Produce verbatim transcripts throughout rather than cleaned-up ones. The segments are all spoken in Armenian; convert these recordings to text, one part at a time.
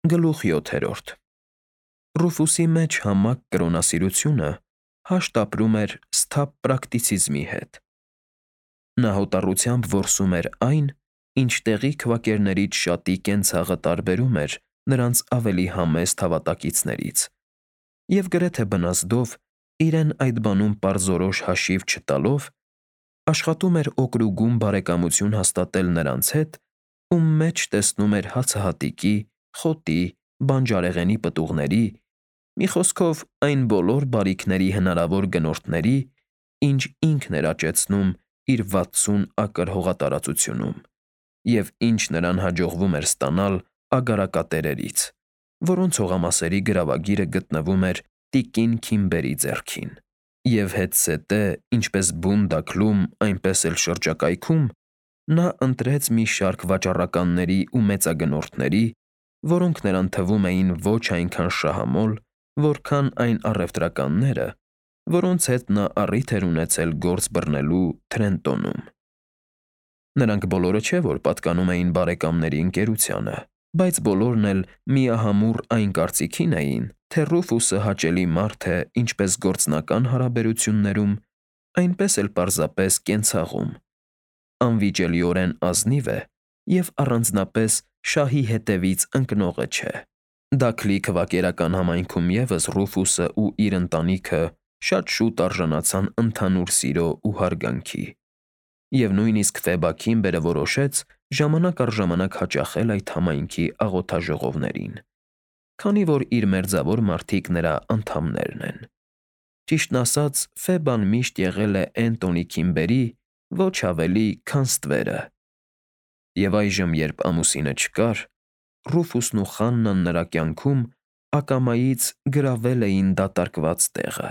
Գլուխ յոթերորդ Ռուֆուսի մեջ համակ կրոնասիրությունը հաշտ ապրում էր սթափ պրակտիցիզմի հետ։ Նա հոտառությամբ որսում էր այն, ինչ տեղի քվակերներից շատի կենցաղը տարբերում էր նրանց ավելի համեստ հավատակիցներից, և գրեթե բնազդով, իրեն այդ բանում պարզորոշ հաշիվ չտալով, աշխատում էր օկրուգում բարեկամություն հաստատել նրանց հետ, ում մեջ տեսնում էր հացահատիկի, խոտի, բանջարեղենի պտուղների, մի խոսքով այն բոլոր բարիքների հնարավոր գնորդների, ինչ ինքն էր աճեցնում իր վաթսուն ակր հողատարածությունում, և ինչ նրան հաջողվում էր ստանալ ագարակատերերից, որոնց հողամասերի գրավագիրը գտնվում էր տիկին Քիմբերի ձեռքին, և հետզհետե, ինչպես բուն դաքլում, այնպես էլ շրջակայքում, նա ընտրեց մի շարք վաճառականների ու մեծագնորդների, որոնք նրան թվում էին ոչ այնքան շահամոլ, որքան այն առևտրականները, որոնց հետ նա առիթ էր ունեցել գործ բռնելու Թրենտոնում։ Նրանք բոլորը չէ, որ պատկանում էին բարեկամների ընկերությանը, բայց բոլորն էլ միահամուռ այն կարծիքին էին, թե Ռուֆուսը հաճելի մարդ է ինչպես գործնական հարաբերություններում, այնպես էլ պարզապես կենցաղում, անվիճելիորեն ազնիվ է և առանձնապես շահի հետևից ընկնողը չէ։ Դաքլի քվակերական համայնքում ևս Ռուֆուսը ու իր ընտանիքը շատ շուտ արժանացան ընդհանուր սիրո ու հարգանքի, և նույնիսկ Ֆեբա Քիմբերը որոշեց ժամանակ առ ժամանակ հաճախել այդ համայնքի աղոթաժողովներին, քանի որ իր մերձավոր մարդիկ նրա անդամներն են։ Ճիշտն ասած, Ֆեբան միշտ եղել է Էնտոնի Քիմբերի ոչ ավելի, քան ստվերը, և այժմ, երբ ամուսինը չկար, Ռուֆուսն ու Խաննան նրա կյանքում ակամայից գրավել էին դատարկված տեղը։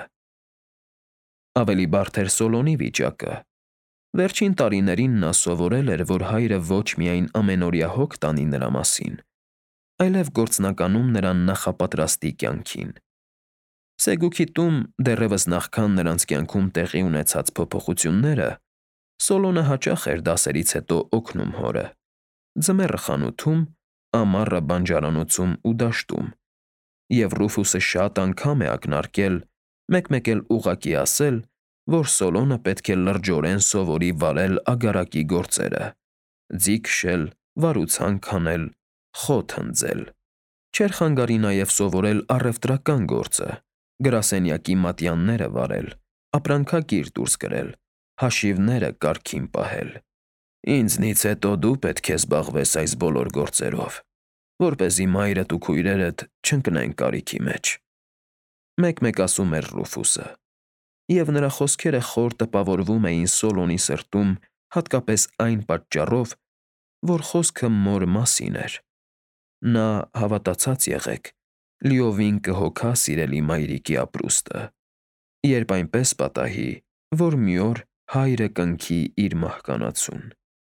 Ավելի բարդ էր Սոլոնի վիճակը։ Վերջին տարիներին նա սովորել էր, որ հայրը ոչ միայն ամենօրյա հոգ տանի նրա մասին, այլև գործնականում նրան նախապատրաստի կյանքին։ Սեգուքիտում, դեռևս նախքան նրանց կյանքում տեղի ունեցած փոփոխությունները, Սոլոնը հաճախ էր դասերից հետո օգնում հորը՝ ձմեռը խանութում, ամառը բանջարանոցում ու դաշտում, և Ռուֆուսը շատ անգամ է ակնարկել, մեկ֊մեկ էլ ուղղակի ասել, որ Սոլոնը պետք է լրջորեն սովորի վարել ագարակի գործերը՝ ձի քշել, վարուցանք հանել, խոտ հնձել։ Չէր խանգարի նաև սովորել առևտրական գործը՝ գրասենյակի մատյանները վարել, ապրանքագիր դուրս գրել, հաշիվները կարգին պահել։ «Ինձնից հետո դու պետք է զբաղվես այս բոլոր գործերով, որպեսզի մայրդ ու քույրերդ չընկնեն կարիքի մեջ», մեկ֊մեկ ասում էր Ռուֆուսը, և նրա խոսքերը խոր տպավորվում էին Սոլոնի սրտում հատկապես այն պատճառով, որ խոսքը մոր մասին էր։ Նա, հավատացած եղեք, լիովին կհոգա սիրելի մայրիկի ապրուստը, երբ այնպես պատահի, որ մի օր հայրը կնքի իր մահկանացուն։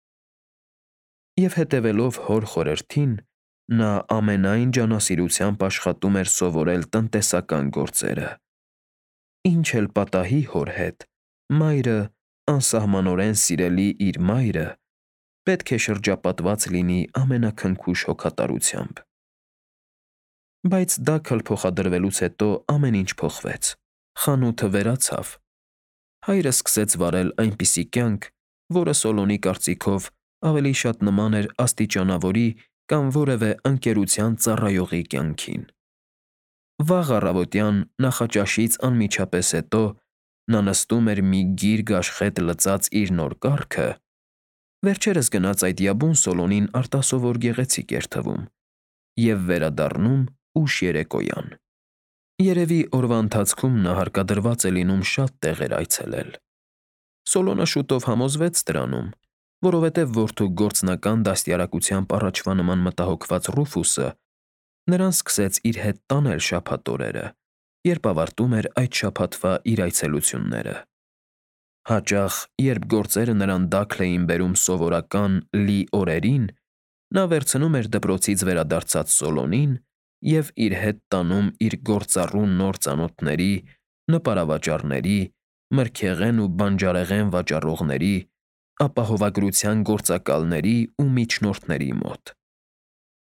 Եվ հետևելով հոր խորհրդին, նա ամենայն ջանասիրությամբ աշխատում էր սովորել տնտեսական գործերը։ Ինչ էլ պատահի հոր հետ, մայրը, անսահմանորեն սիրելի իր մայրը, պետք է շրջապատված լինի ամենաքնքուշ հոգատարությամբ։ Բայց Դաքլ փոխադրվելուց հետո ամեն ինչ փոխվեց։ Խանութը վերացավ։ Հայրը սկսեց վարել այնպիսի կյանք, որը Սոլոնի կարծիքով ավելի շատ նման էր աստիճանավորի կամ որևէ ընկերության ծառայողի կյանքին։ Վաղ առավոտյան նախաճաշից անմիջապես հետո նա նստում էր մի գիրգ աշխետ լծած իր նոր կառքը (վերջերս գնած այդ յաբուն Սոլոնին արտասովոր գեղեցիկ էր թվում) և վերադառնում ուշ երեկոյան։ Երևի օրվա ընթացքում նա հարկադրված է լինում շատ տեղեր այցելել։ Սոլոնը շուտով համոզվեց դրանում, որովհետև որդու գործնական դաստիարակությամբ առաջվա նման մտահոգված Ռուֆուսը նրան սկսեց իր հետ տանել շաբաթօրերը, երբ ավարտում էր այդ շաբաթվա իր այցելությունները։ Հաճախ, երբ գործերը նրան դաքլ էին բերում սովորական, լի օրերին, նա վերցնում էր դպրոցից վերադարձած Սոլոնին և իր հետ տանում իր գործառու նոր ծանոթների, նպարավաճառների, մրգեղեն ու բանջարեղեն վաճառողների, ապահովագրության գործակալների ու միջնորդների մոտ։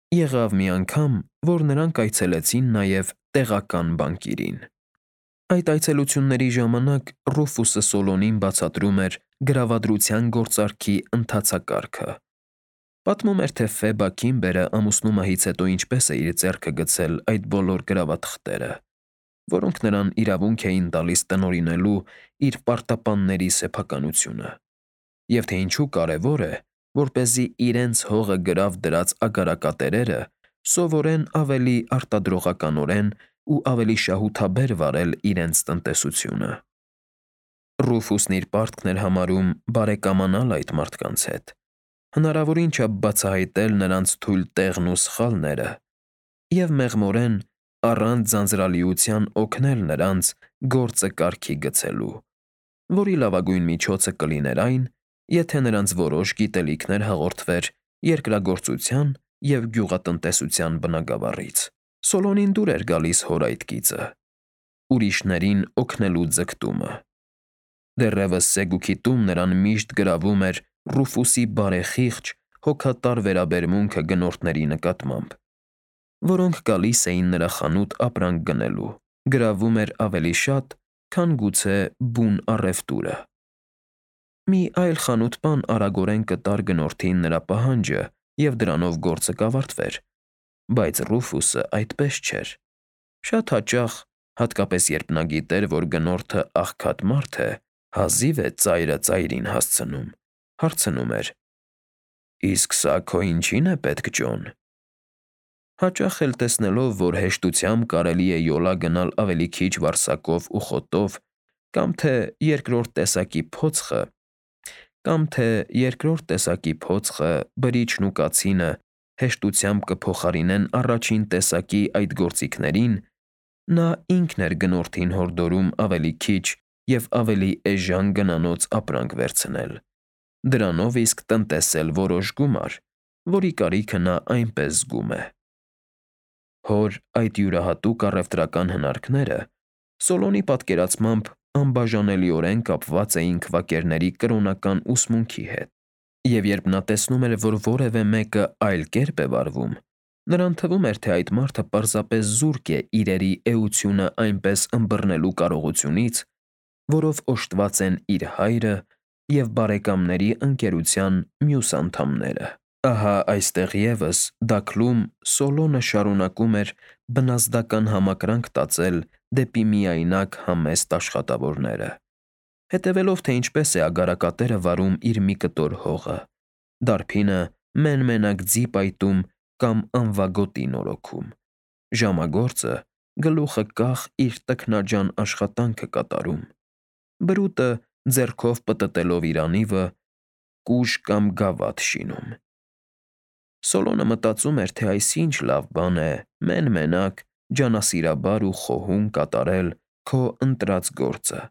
Եղավ մի անգամ, որ նրանք այցելեցին նաև տեղական բանկիրին։ Այդ այցելությունների ժամանակ Ռուֆուսը Սոլոնին բացատրում էր գրավադրության գործարքի ընթացակարգը։ Պատմում էր, թե Ֆեբա Քիմբերը ամուսնու մահից հետո ինչպես է իր ձեռքը գցել այդ բոլոր գրավաթղթերը, որոնք նրան իրավունք էին տալիս տնօրինելու իր պարտապանների սեփականությունը, և թե ինչու կարևոր է, որպեսզի իրենց հողը գրավ դրած ագարակատերերը սովորեն ավելի արտադրողականորեն ու ավելի շահութաբեր վարել իրենց տնտեսությունը։ Ռուֆուսն իր պարտքն էր համարում բարեկամանալ այդ մարդկանց հետ, հնարավորին չափ բացահայտել նրանց թույլ տեղն ու սխալները և մեղմորեն առանց ձանձրալիության օգնել նրանց գործը կարգի գցելու, որի լավագույն միջոցը կլիներ այն, եթե նրանց որոշ գիտելիքներ հաղորդվեր երկրագործության և գյուղատնտեսության բնագավառից։ Սոլոնին դուր էր գալիս հոր այդ գիծը՝ ուրիշներին օգնելու ձգտումը։ Դեռևս Սեգուքի տուն նրան միշտ գրավում էր Ռուֆուսի բարեխիղճ, հոգատար վերաբերմունքը գնորդների նկատմամբ, որոնք գալիս էին նրա խանութ ապրանք գնելու, գրավում էր ավելի շատ, քան գուցե բուն առևտուրը։ Մի այլ խանութպան արագորեն կտար գնորդին նրա պահանջը, և դրանով գործը կավարտվեր, բայց Ռուֆուսը այդպես չէր։ Շատ հաճախ, հատկապես երբ նա գիտեր, որ գնորդը աղքատ մարդ է, հազիվ է ծայրը ծայրին հասցնում, հարցնում էր. «Իսկ սա քո ինչի՞ն է պետք, Ջոն»։ Հաճախ էլ տեսնելով, որ հեշտությամբ կարելի է յոլա գնալ ավելի քիչ վարձակով ու խոտով, կամ թե երկրորդ տեսակի փոցխը, կամ թե երկրորդ տեսակի փոցխը, բրիչն ու կացինը հեշտությամբ կփոխարինեն առաջին տեսակի այդ գործիքներին, նա ինքն էր գնորդին հորդորում ավելի քիչ և ավելի էժան գնանոց ապրանք վերցնել, դրանով իսկ տնտեսել որոշ գումար, որի կարիքը նա այնպես զգում է։ Հոր այդ յուրահատուկ առևտրական հնարքները Սոլոնի պատկերացմամբ անբաժանելիորեն կապված էին քվակերների կրոնական ուսմունքի հետ, և երբ նա տեսնում էր, որ որևէ մեկը այլ կերպ է վարվում, նրան թվում էր, թե այդ մարդը պարզապես զուրկ է իրերի էությունը այնպես ըմբռնելու կարողությունից, որով օժտված են իր հայրը և բարեկամների ընկերության մյուս անդամները։ Ահա այստեղ ևս դաքլում Սոլոնը շարունակում էր բնազդական համակրանք տածել դեպի միայնակ համեստ աշխատավորները, հետևելով, թե ինչպես է ագարակատերը վարում իր մի կտոր հողը, դարբինը մեն֊մենակ ձի պայտում կամ անվագոտի նորոգում, ժամագործը գլուխը կախ իր տքնաջան աշխատանքը կատարում, բրուտը ձեռքով պտտելով իր անիվը կուժ կամ գավաթ շինում։ Սոլոնը մտածում էր, թե այսինչ լավ բան է մեն֊մենակ, ջանասիրաբար ու խոհուն կատարել քո ընտրած գործը,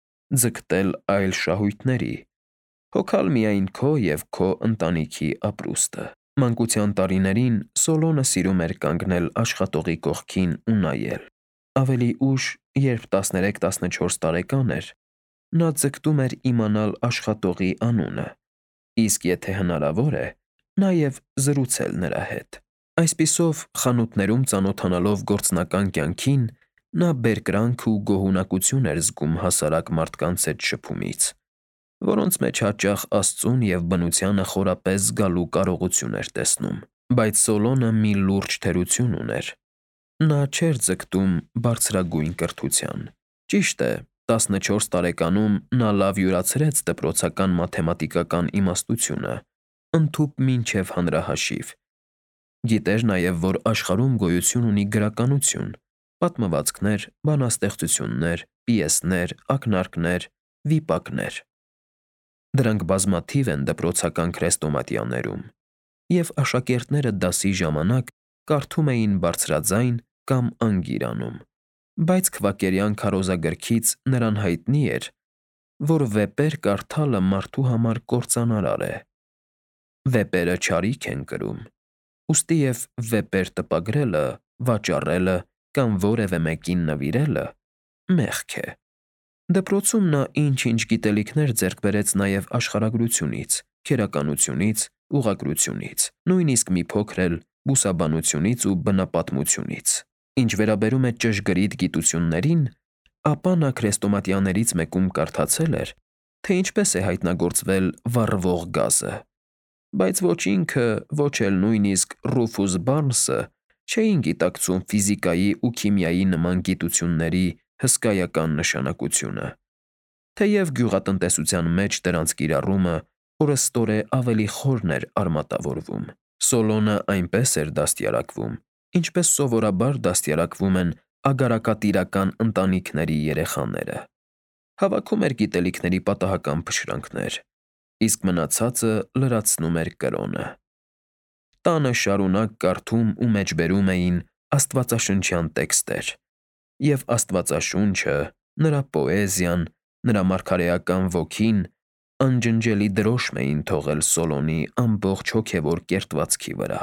ձգտել այլ շահույթների, հոգալ միայն քո և քո ընտանիքի ապրուստը։ Մանկության տարիներին Սոլոնը սիրում էր կանգնել աշխատողի կողքին ու նայել։ Ավելի ուշ, երբ տասներեք֊տասնչորս տարեկան էր, նա ձգտում էր իմանալ աշխատողի անունը, իսկ եթե հնարավոր է, նաև զրուցել նրա հետ։ Այսպիսով, խանութներում ծանոթանալով գործնական կյանքին, նա բերկրանք ու գոհունակություն էր զգում հասարակ մարդկանց հետ շփումից, որոնց մեջ հաճախ Աստծուն և բնությանը խորապես զգալու կարողություն էր տեսնում։ Բայց Սոլոնը մի լուրջ թերություն ուներ. նա չէր ձգտում բարձրագույն կրթության։ Ճիշտ է, տասնչորս տարեկանում նա լավ յուրացրեց դպրոցական մաթեմատիկական իմաստությունը, ընդհուպ մինչև հանրահաշիվ։ Գիտեր նաև, որ աշխարհում գոյություն ունի գրականություն, պատմվածքներ, բանաստեղծություններ, պիեսներ, ակնարկներ, վիպակներ։ Դրանք բազմաթիվ են դպրոցական քրեստոմատիաներում, և աշակերտները դասի ժամանակ կարդում էին բարձրաձայն կամ անգիր անում, բայց քվակերյան քարոզագրքից նրան հայտնի էր, որ վեպեր կարդալը մարդու համար կործանարար է։ Վեպերը չարիք են կրում, ուստի և վեպեր տպագրելը, վաճառելը կամ որևէ մեկին նվիրելը մեղք է։ Դպրոցում նա ինչ-ինչ գիտելիքներ ձեռք բերեց նաև աշխարհագրությունից, քերականությունից, ուղղագրությունից, նույնիսկ մի փոքր էլ բուսաբանությունից ու բնապատմությունից։ Ինչ վերաբերում է ճշգրիտ գիտություններին, ապա նա քրեստոմատիաներից մեկում կարդացել էր, թե ինչպես է հայտնագործվել վառվող գազը, բայց ոչ ինքը, ոչ էլ նույնիսկ Ռուֆուս Բարնսը չէին գիտակցում ֆիզիկայի ու քիմիայի նման գիտությունների հսկայական նշանակությունը, թեև գյուղատնտեսության մեջ դրանց կիրառումը օրըստօրե ավելի խորն էր արմատավորվում։ Սոլոնը այնպես էր դաստիարակվում, ինչպես սովորաբար դաստիարակվում են ագարակատիրական ընտանիքների երեխաները։ Հավաքում էր գիտելիքների պատահական փշրանքներ, իսկ մնացածը լրացնում էր կրոնը։ Տանը շարունակ կարդում ու մեջբերում էին աստվածաշնչյան տեքստեր, և Աստվածաշունչը, նրա պոեզիան, նրա մարգարեական ոգին անջնջելի դրոշմ էին թողել Սոլոնի ամբողջ հոգևոր կերտվածքի վրա։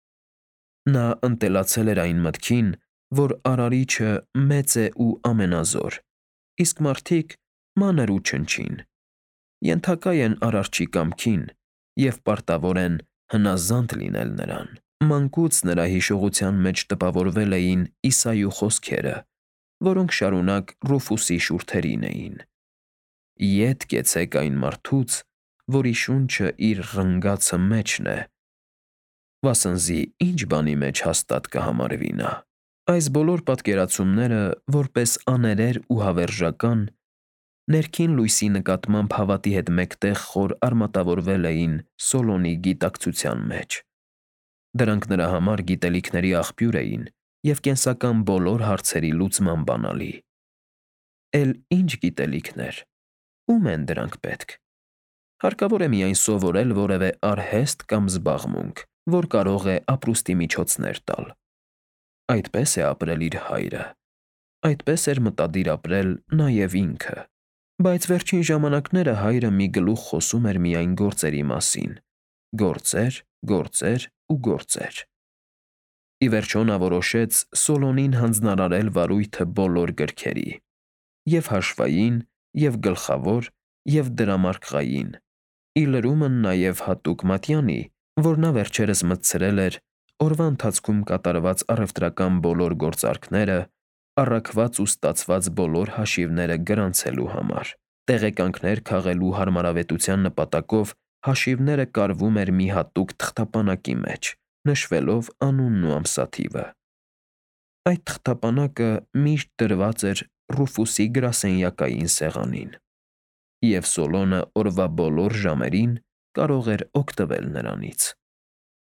Նա ընտելացել էր այն մտքին, որ Արարիչը մեծ է ու ամենազոր, իսկ մարդիկ մանր ու չնչին, ենթակա են Արարչի կամքին և պարտավոր են հնազանդ լինել նրան։ Մանկուց նրա հիշողության մեջ տպավորվել էին Իսայու խոսքերը, որոնք շարունակ Ռուֆուսի շուրթերին էին. «Ետ կեցեք այն մարդուց, որի շունչը իր ռնգացը մեջն է, վասնզի ինչ բանի մեջ հաստատ կհամարվի նա»։ Այս բոլոր պատկերացումները, որպես աներեր ու հավերժական, ներքին լույսի նկատմամբ հավատի հետ մեկտեղ խոր արմատավորվել էին Սոլոնի գիտակցության մեջ։ Դրանք նրա համար գիտելիքների աղբյուր էին և կենսական բոլոր հարցերի լուծման բանալի։ Էլ ինչ գիտելիքներ, ո՞ւմ են դրանք պետք։ Հարկավոր է միայն սովորել որևէ արհեստ կամ զբաղմունք, որ կարող է ապրուստի միջոցներ տալ։ Այդպես է ապրել իր հայրը, այդպես էր մտադիր ապրել նաև ինքը։ Բայց վերջին ժամանակները հայրը մի գլուխ խոսում էր միայն գործերի մասին. գործեր, գործեր ու գործեր։ Ի վերջո նա որոշեց Սոլոնին հանձնարարել վարույթը բոլոր գրքերի՝ և՛ հաշվային, և՛ գլխավոր, և՛ դրամարկղային, ի լրումն նաև հատուկ մատյանի, որ նա վերջերս մտցրել էր օրվա ընթացքում կատարված առևտրական բոլոր գործարքները, առաքված ու ստացված բոլոր հաշիվները գրանցելու համար։ Տեղեկանքներ քաղելու հարմարավետության նպատակով հաշիվները կարվում էր մի հատուկ թղթապանակի մեջ՝ նշվելով անունն ու ամսաթիվը։ Այդ թղթապանակը միշտ դրված էր Ռուֆուսի գրասենյակային սեղանին, և Սոլոնը օրվա բոլոր ժամերին կարող էր օգտվել նրանից։